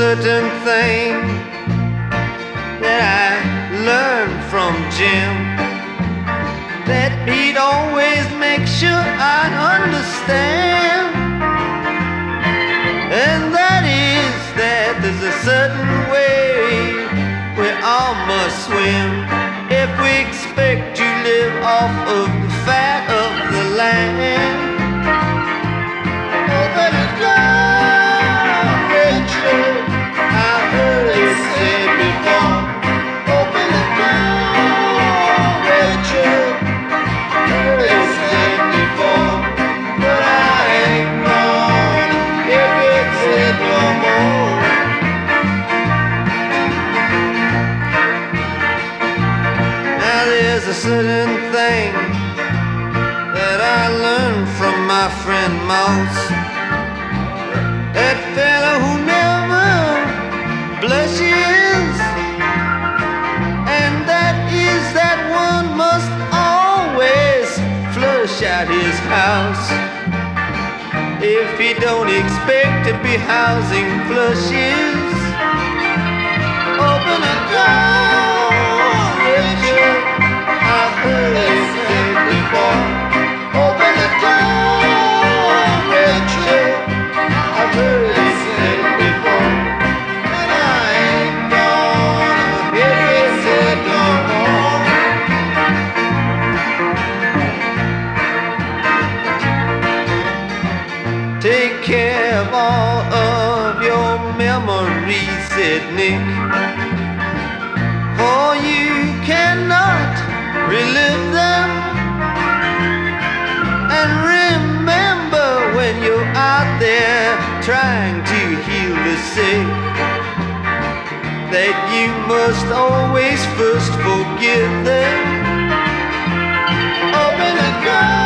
certain thing that I learned from Jim, that he'd always make sure I'd understand. And that is that there's a certain way we all must swim if we expect to live off of the fat of the land. Open the door, Richard, I heard it said before. Open the door, Richard, heard it said before. But I ain't gonna hear it said no more. Now there's a certain thing that I learned from my friend Mouse, that fella who never blushes, and that is that one must always flush out his house if he don't expect to be housing flushes. Open the door, Richard, I've heard it said before. Open the door, Richard, I've heard it said before. But I ain't gonna hear it said no more. Take care of all of your memories, said Nick, for you cannot relive them. And remember when you're out there trying to heal the sick, that you must always first forgive them. Open the door.